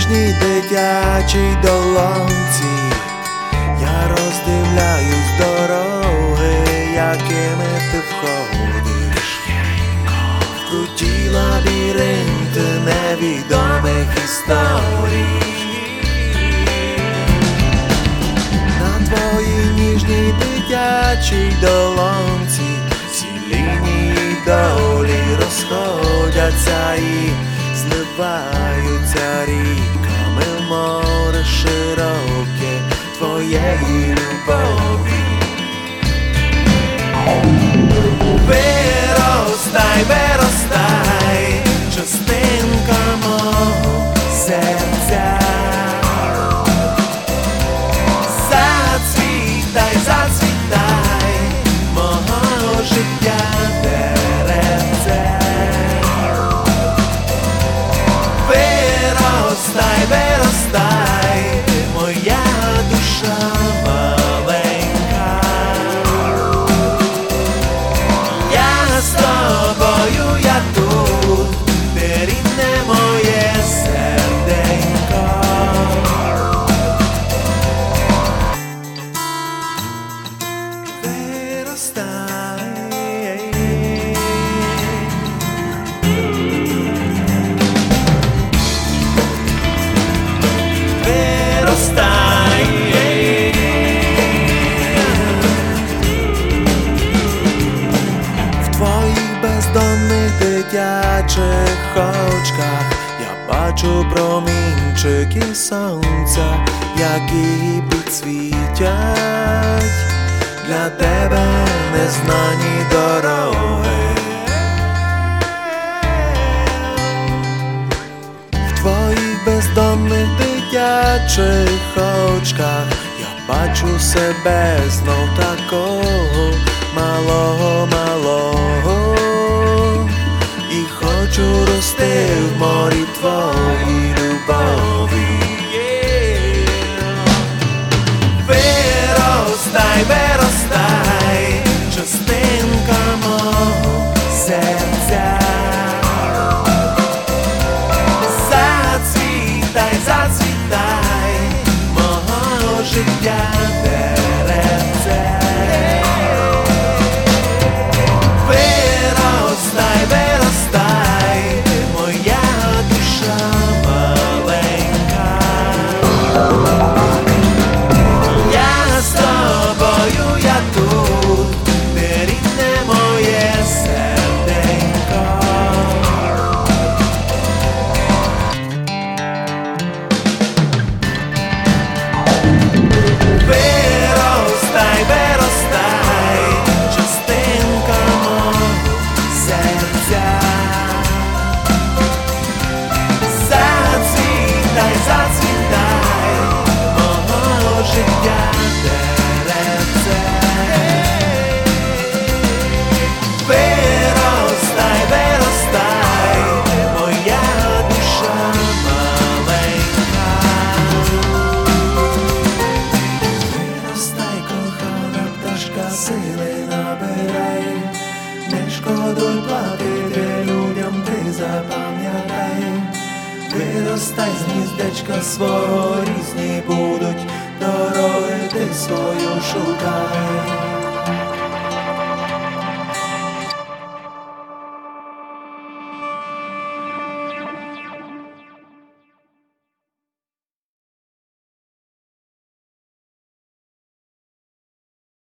ніжній дитячій долонці я роздивляюсь дороги, якими ти входиш, в круті лабіринти невідомих історій. На твоїй ніжній дитячій долонці всі лінії долі розходяться і зливаються ріками в море широке твоєї любові. Виростай, виростай, частинка мого серця. Зацвітай, зацвітай, мого життя деревце. Виростай, виростай, моя душа маленька. Я з тобою, я тут, де рідне моє серденько. Виростай, виростай. В твоїх бездонних дитячих очках я бачу промінчики сонця, які підсвітять для тебе незнані дороги. В твоїх бездонних дитячих очках я бачу себе знов такого малого, малого, і хочу рости в морі твоїй любові. Виростай, виростай, частинка мого серця. Зацвітай, зацвітай, мого життя деревце. Виростай, виростай, моя душа маленька. Я з тобою, я тут, де рідне моє серденько. Виростай, виростай, частинка мого серця. Зацвітай, зацвітай, мого життя деревце. Виростай, виростай, моя душа маленька. Виростай, кохана пташка, сили набирай, не шкодуй платити людям, ти запам'ятай. Виростай з гніздечка свого, різні будуть дороги, ти свою шукай.